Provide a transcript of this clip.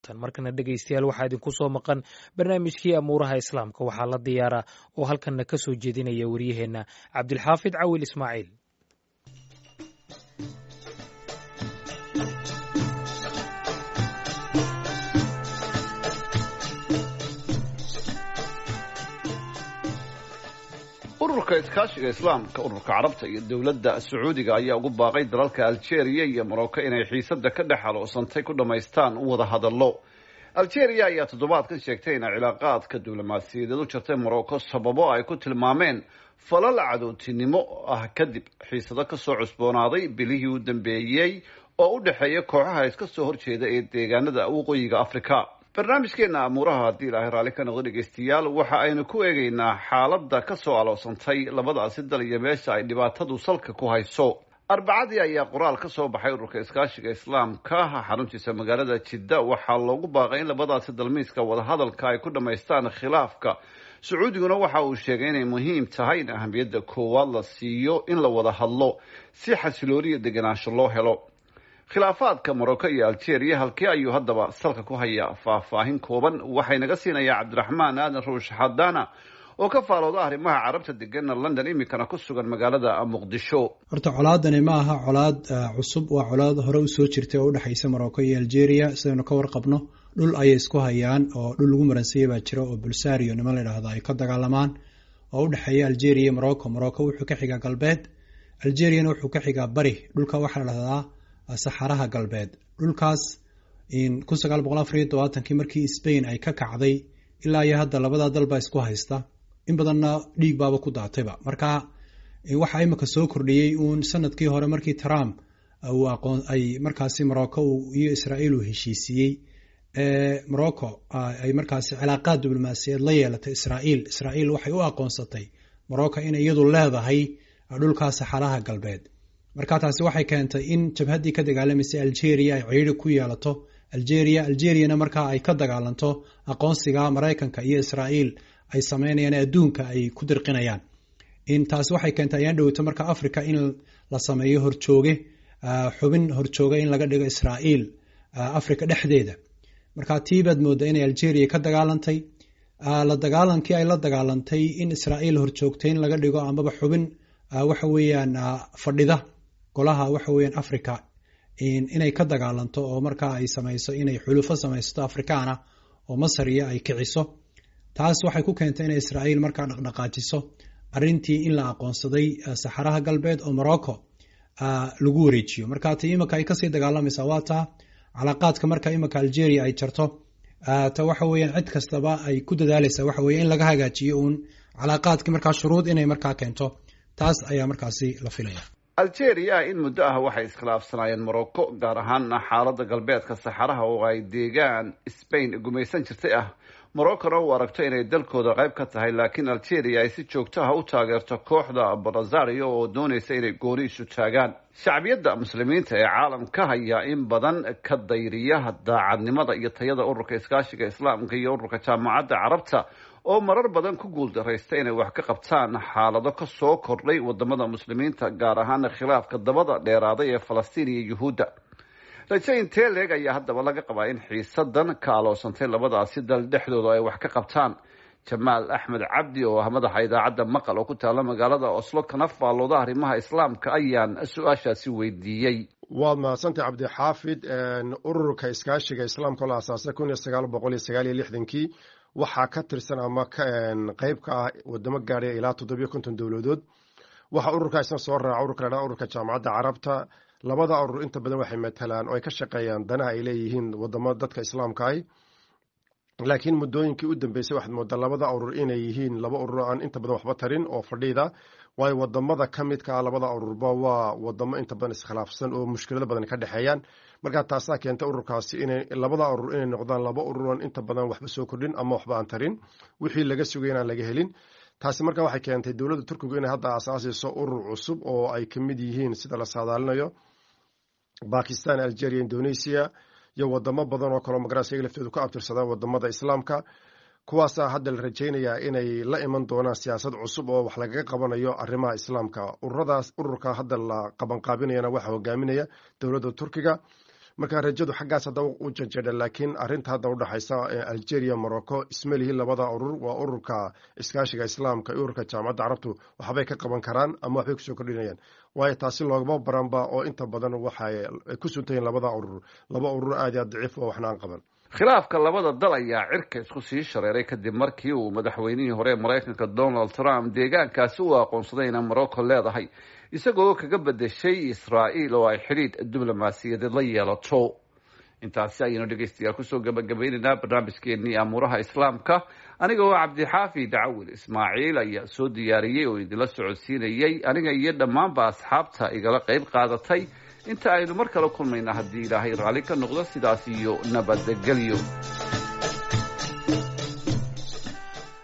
tan markana dhegaystayaal waxaa idinku soo maqan barnaamijkii amuuraha islaamka waxaa la diyaaraa oo halkanna ka soo jeedinaya waryaheenna cabdilxaafid cawil ismaaciil. ururka iskaashiga islaamka, ururka carabta iyo dowladda sacuudiga ayaa ugu baaqay dalalka Algeria iyo Morocco inay xiisada ka dhex xaloosantay ku dhamaystaan wada hadallo. Algeria ayaa toddobaadkan sheegtay in cilaaqaadka diblomaasiyadeed u jirtay Morocco sababo ay ku tilmaameen falal cadowtinimo ah kadib xiisado ka soo cusboonaaday bilihii u dambeeyay oo u dhaxeeya kooxaha iska soo horjeeda ee deegaanada waqooyiga Afrika. barnaamijkeena amuuraha haddii ilaahay raalli ka noqdo dhegaystayaal waxa aynu ku eegaynaa xaaladda ka soo aloosantay labadaasi dal iyo meesha ay dhibaatadu salka ku hayso. arbacadii ayaa qoraal ka soo baxay ururka iskaashiga islaamka xaruntiisa magaalada Jidda waxaa loogu baaqay in labadaasi dalmiiska wadahadalka ay ku dhamaystaan khilaafka. sacuudiguna waxa uu sheegay inay muhiim tahay in ahamiyadda koowaad la siiyo in la wada hadlo si xasilooni iyo degenaansho loo helo. khilaafaadka Morocco iyo Algeria halkii ayuu haddaba salka ku hayaa? faahfaahin kooban waxay naga siinayaa Cabdiraxmaan Aadan Ruush Xadaana oo ka faalooda arrimaha carabta degan London iminkana ku sugan magaalada Muqdisho. horta colaadani ma aha colaad cusub, waa colaad hore u soo jirtay oo u dhaxaysa Morocco iyo Algeria. sidaynu ka warqabno dhul ayay isku hayaan oo dhul lagu maransiiyay baa jira oo Bulsario niman la yiraahdo ay ka dagaalamaan oo u dhaxeeya Algeria iyo Morocco. Morocco wuxuu ka xigaa galbeed, Algeria wuxuu ka xigaa bari. dhulka waxa la yiraahdaa saxaraha galbeed. dhulkaas in 1974 markii Spain ay ka kacday ilaa iyo hadda labada dal baa isku haysta, in badanna dhiig baaba ku daatayba. marka waxa imika soo kordhiyay uun sanadkii hore markii Trump uu aqoon ay markaasi Morocco iyo Israel uu heshiisiyay Morocco ay markaasi cilaaqaad diblomaasiyadeed la yeelatay Israel waxay u aqoonsatay Morocco in iyadu leedahay dhulkaas saxaraha galbeed. marka taasi waxay keentay in jabhadii ka dagaalamaysa Algeria ay ciidan ku yeelato Algeria marka ay ka dagaalanto aqoonsiga Mareykanka iyo Israel ay sameynayaan adduunka ay ku dirqinayaan. in taasi waxay keentay ayaan dhawaato marka Afrika in la sameeyo xubin horjooge in laga dhigo Israel Afrika dhexdeeda. marka tiibad mooda in Algeria ka dagaalantay la dagaalankii ay la dagaalantay in Israel horjoogtay in laga dhigo amaba xubin waxa weeyaan fadhida golaha waxa weeyaan Afrika inay ka dagaalanto oo marka ay samayso inay xulufo samaysto Afrikaana oo Masar iyo ay kiciso. taas waxay ku keentay in Israel marka dhaqdhaqaajiso arintii in la aqoonsaday saxaraha galbeed oo Morocco lagu wareejiyo. marka imika ay ka sii dagaalamaysaa waata cilaaqaadka marka imika Algeria ay jarto ta waxa weeyaan cid kastaba ay ku dadaalaysaa waxa weeyaan in laga hagaajiyo uun cilaaqaadka marka shuruud inay marka keento. taas ayaa markaasi la filaya. Algeria in muddo ah waxay iskhilaafsanayeen Morocco gaar ahaan xaaladda galbeedka saxaraha oo ay deegaan Spain gumaysan jirtay ah. Morocco oo aragto inay dalkooda qayb ka tahay, laakiin Algeria ay si joogto ah u taageerto kooxda Polisario oo doonaysa inay gooni isu taagaan. shacbiyadda muslimiinta ee caalamka ayaa in badan ka dayriya daacadnimada iyo tayada ururka iskaashiga islaamka iyo ururka jaamacadda carabta oo marar badan ku guuldareystay inay wax ka qabtaan xaalado ka soo kordhay wadamada muslimiinta gaar ahaan khilaafka dabada dheeraaday ee Falastiin iyo Yuhuudda. rajayn teeleg ayaa haddaba laga qabaa in xiisadan ka aloosantay labadaasi dal dhexdooda ay wax ka qabtaan. Jamaal Axmed Cabdi oo ah madaxa idaacadda Maqal oo ku taala magaalada Oslo kana faalooda arrimaha islaamka ayaan su'aashaasi weydiiyey. waad mahadsantahay Cabdixaafid. ururka iskaashiga islaamka la aasaasay 1969 waxaa ka tirsan ama qayb ka ah wadamo gaadhay ilaa 750 dowladood. waxa ururkaasna soo raaca ururka jaamacadda carabta. labada urur inta badan waxay matalaan oo ay ka shaqeeyaan danaha ay leeyihiin wadamo dadka islaamka ah. laakiin muddooyinkii u dambeysay waxaad moodaa labada urur inay yihiin laba urur aan inta badan waxba tarin oo fadhiida. waayo wadamada ka midka ah labada ururba waa wadamo inta badan iskhilaafsan oo mushkilado badan ka dhexeeyaan. marka taasaa keentay ururkaasi inay labada urur inay noqdaan laba urur aan inta badan waxba soo kordhin ama waxba aan tarin, wixii laga sugay inaan laga helin. taasi marka waxay keentay dowladda Turkiga inay hadda aasaasayso urur cusub oo ay ka mid yihiin sida la saadaalinayo Pakistan, Algeria, Indonesia iyo wadamo badan oo kale oo magaraasiga laftoodu ka abtirsadaan wadamada islaamka. kuwaasa hadda la rajaynayaa inay la iman doonaan siyaasad cusub oo wax lagaga qabanayo arrimaha islaamka. ururka hadda la qabanqaabinayana waxa hogaaminaya dowladda Turkiga. marka rajadu xaggaas hadda u janjeedha, laakiin arrinta hadda udhexaysa Algeria Morocco isma lihi labada urur waa ururka iskaashiga islaamka iyo ururka jaamacadda carabtu waxbay ka qaban karaan ama waxbay kusoo kordhinayaan, waayo taasi loogama baranba oo inta badan waxay ku suntayiin laba urur aad iyo aad daciif oo waxna aan qaban. khilaafka labada dal ayaa cirka isku sii shareeray kadib markii uu madaxweynihii hore Mareykanka Donald Trump deegaankaasi u aqoonsaday inay Morocco leedahay isagoo kaga bedeshay Israa'iil oo ay xiriir diblomaasiyadeed la yeelato. intaasi ayaynu dhegeystayaal kusoo gabagabaynaynaa barnaamijkeennii amuuraha islaamka. aniga oo Cabdixaafid Cawil Ismaaciil ayaa soo diyaariyey oo idinla socodsiinayay, aniga iyo dhammaanba asxaabta igala qayb qaadatay. inta aynu mar kale kulmayna haddii ilaahay raalli ka noqdo, sidaas iyo nabadgelyo.